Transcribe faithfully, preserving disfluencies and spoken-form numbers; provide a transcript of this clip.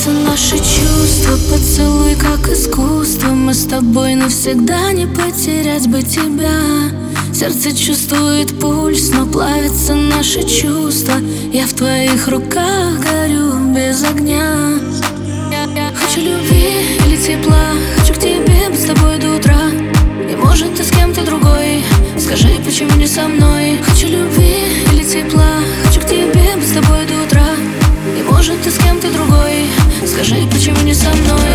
Плавятся наши чувства, поцелуй как искусство. Мы с тобой навсегда, не потерять бы тебя. Сердце чувствует пульс, но плавятся наши чувства. Я в твоих руках горю без огня. Хочу любви или тепла, хочу к тебе быть с тобой до утра. И может ты с кем-то другой, скажи, почему не со мной. Хочу любви или тепла, хочу к тебе быть с тобой до утра. И может ты с кем-то другой, скажи, почему не со мной.